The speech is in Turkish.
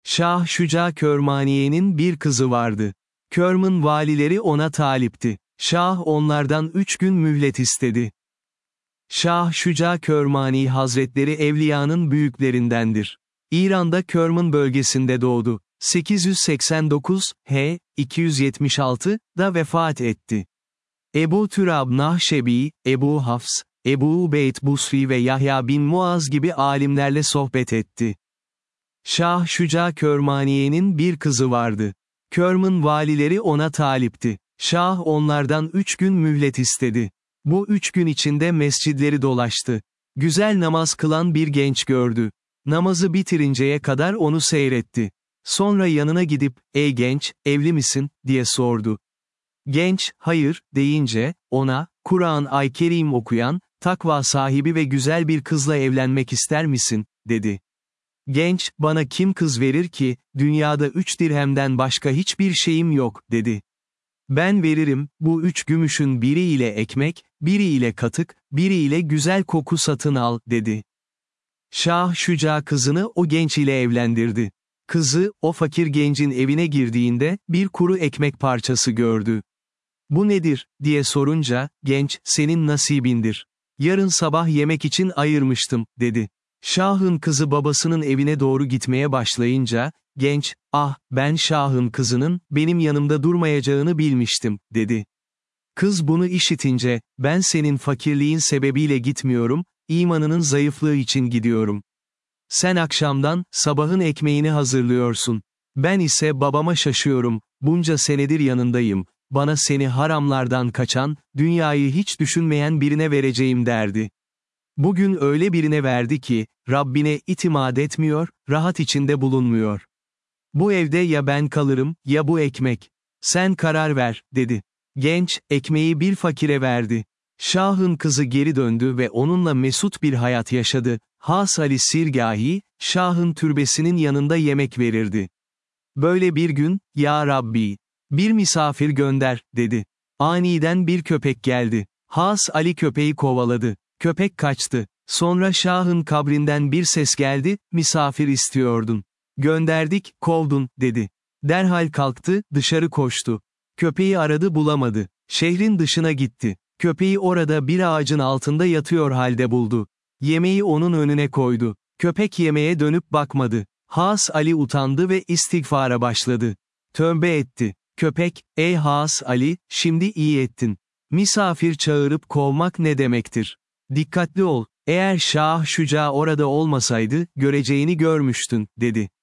Şah Şuca Körmaniye'nin bir kızı vardı. Körm'ün valileri ona talipti. Şah onlardan 3 gün mühlet istedi. Şah Şuca Körmani Hazretleri evliyanın büyüklerindendir. İran'da Körmün bölgesinde doğdu. 889, H. 276, da vefat etti. Ebu Türab Nahşebi, Ebu Hafs, Ebu Ubeyd Busri ve Yahya bin Muaz gibi alimlerle sohbet etti. Şah Şuca Körmaniye'nin bir kızı vardı. Körm'ün valileri ona talipti. Şah onlardan 3 gün mühlet istedi. Bu 3 gün içinde mescidleri dolaştı. Güzel namaz kılan bir genç gördü. Namazı bitirinceye kadar onu seyretti. Sonra yanına gidip, "Ey genç, evli misin?" diye sordu. Genç, "Hayır," deyince, ona, "Kur'an-ı Kerim okuyan, takva sahibi ve güzel bir kızla evlenmek ister misin?" dedi. Genç, "Bana kim kız verir ki, dünyada 3 dirhemden başka hiçbir şeyim yok," dedi. "Ben veririm, bu 3 gümüşün biri ile ekmek, biri ile katık, biri ile güzel koku satın al," dedi. Şah Şuca kızını o genç ile evlendirdi. Kızı, o fakir gencin evine girdiğinde, bir kuru ekmek parçası gördü. "Bu nedir?" diye sorunca, genç, "Senin nasibindir. Yarın sabah yemek için ayırmıştım," dedi. Şah'ın kızı babasının evine doğru gitmeye başlayınca, genç, "Ah, ben Şah'ın kızının, benim yanımda durmayacağını bilmiştim," dedi. Kız bunu işitince, "Ben senin fakirliğin sebebiyle gitmiyorum, imanının zayıflığı için gidiyorum. Sen akşamdan, sabahın ekmeğini hazırlıyorsun. Ben ise babama şaşıyorum, bunca senedir yanındayım, bana seni haramlardan kaçan, dünyayı hiç düşünmeyen birine vereceğim," derdi. Bugün öyle birine verdi ki, Rabbine itimat etmiyor, rahat içinde bulunmuyor. "Bu evde ya ben kalırım, ya bu ekmek. Sen karar ver," dedi. Genç, ekmeği bir fakire verdi. Şah'ın kızı geri döndü ve onunla mesut bir hayat yaşadı. Has Ali Sirgahi, Şah'ın türbesinin yanında yemek verirdi. Böyle bir gün, "Ya Rabbi, bir misafir gönder," dedi. Aniden bir köpek geldi. Has Ali köpeği kovaladı. Köpek kaçtı. Sonra Şah'ın kabrinden bir ses geldi, "Misafir istiyordun. Gönderdik, kovdun," dedi. Derhal kalktı, dışarı koştu. Köpeği aradı bulamadı. Şehrin dışına gitti. Köpeği orada bir ağacın altında yatıyor halde buldu. Yemeği onun önüne koydu. Köpek yemeğe dönüp bakmadı. Has Ali utandı ve istiğfara başladı. Tövbe etti. Köpek, "Ey Has Ali, şimdi iyi ettin. Misafir çağırıp kovmak ne demektir? Dikkatli ol, eğer Şah Şuca orada olmasaydı, göreceğini görmüştün," dedi.